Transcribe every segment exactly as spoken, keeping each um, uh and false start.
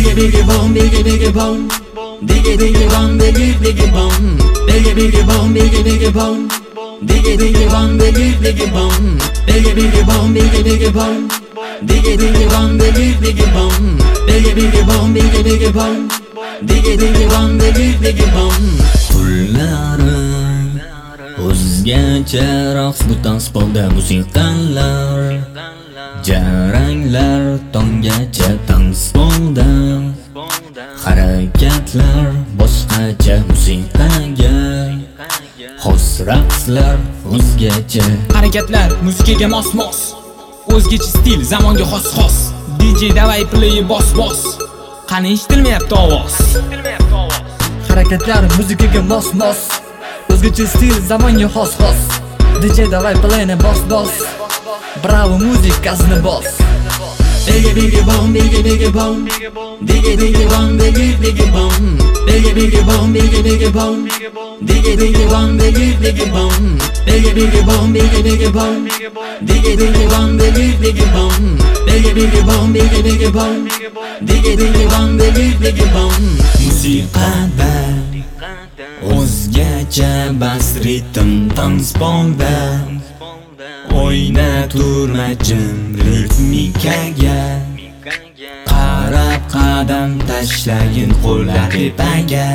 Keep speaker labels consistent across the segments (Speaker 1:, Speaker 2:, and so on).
Speaker 1: Biggie biggie bong, biggie biggie bong, diggy diggy bong, diggy diggy bong, biggie biggie bong, biggie biggie bong, diggy diggy bong, diggy diggy bong, biggie biggie bong, biggie biggie bong, diggy diggy bong, diggy diggy bong, biggie biggie bong, biggie biggie bong, diggy diggy bong, diggy diggy bong.
Speaker 2: Pullarim o'zgacha raqs bu tanspolda musiqalar, jaranglar tonggacha tanspolda, harakatlar boshqacha musiqaga, xos raqslar o'zgacha.
Speaker 3: Harakatlar musiqaga mos-mos, o'zgacha stil zamonga xos-xos. D J davay play bos bos, qani eshitilmayapti ovoz.
Speaker 4: Harakatlar musiqaga mos-mos, o'zgacha stil zamonga xos-xos. D J davay playni bos bos, bravo muzikasini bos.
Speaker 1: Biggie biggie bong, biggie biggie bong, diggy diggy bong, diggy diggy bong, biggie biggie bong, biggie biggie bong, diggy diggy bong, diggy diggy bong, biggie biggie bong, biggie biggie bong, diggy diggy bong, diggy diggy bong, biggie biggie bong, biggie biggie bong, diggy diggy bong, diggy diggy bong.
Speaker 2: Musiqada o'zgacha bas ritm tanspolda, o'yna turmajim ritmikaga, qarab qadam tashlagin qo'llar tepaga,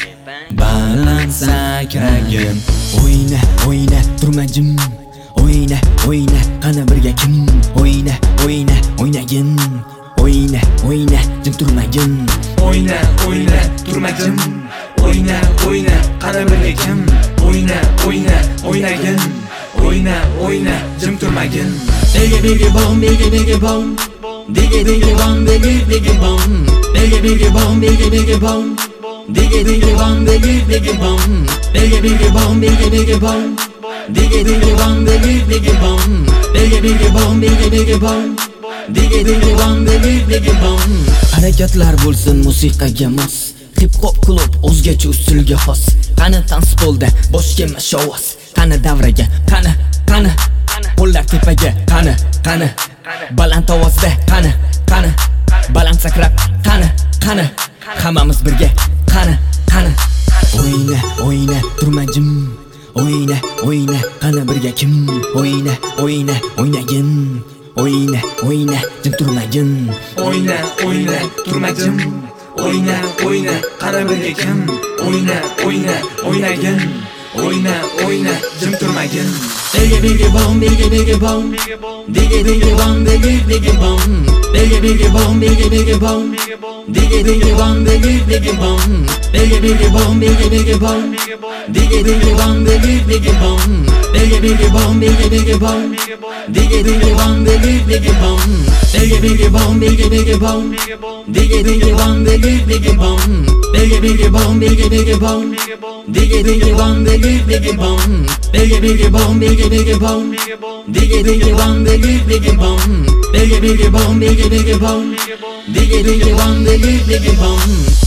Speaker 2: baland sakragin. O'yna o'yna turmajim, o'yna o'yna qani birga kim, o'yna o'yna o'ynagin, o'yna o'yna jim turmagin,
Speaker 5: o'yna o'yna turmagin, o'yna o'yna qani birga kim, o'yna o'yna o'ynagin, o'yna o'yna jim turmagin.
Speaker 1: Biggie biggie bong, biggie biggie bong, diggy diggy bong, diggy diggy bong, biggie biggie bong, biggie biggie bong, diggy diggy bong, diggy diggy bong, biggie biggie bong, biggie biggie bong, diggy diggy bong, diggy diggy bong, biggie biggie bong, biggie biggie bong, diggy diggy bong, diggy diggy bong.
Speaker 2: Harakatlar bo'lsin musiqaga mos, hip hop klub o'zgacha usulga xos. Qani tanspolda boshga mashovas, qani davraga, qani qani qo'llar tepaga, qani qani baland ovozda, qani qani baland sakrab, qani qani hammamiz birga, qani qani o'yna o'yna turmajim, o'yna o'yna qani birga kim, o'yna o'yna o'ynagin, o'yna o'yna jim turmagin,
Speaker 5: o'yna o'yna turmagin, o'yna o'yna qani birga kim, o'yna o'yna o'ynagin, o'yna o'yna jim turmagin.
Speaker 1: Biggie biggie bong, biggie biggie bong, diggy diggy bong, diggy diggy bong, biggie biggie bong, biggie biggie bong, diggy diggy bong, diggy diggy bong, biggie biggie bong, biggie biggie bong, diggy diggy bong, diggy diggy bong, biggie biggie bong, biggie biggie bong, diggy diggy bong, diggy diggy bong, biggie biggie bong, biggie biggie bong, diggy diggy bong, diggy diggy bong, biggie biggie bong, biggie biggie bong, diggy diggy bong, diggy diggy bong, biggie biggie bong, biggie biggie bong, diggy diggy bong, diggy diggy bong, biggie biggie bong, biggie biggie bong, diggy diggy bong, diggy diggy bong.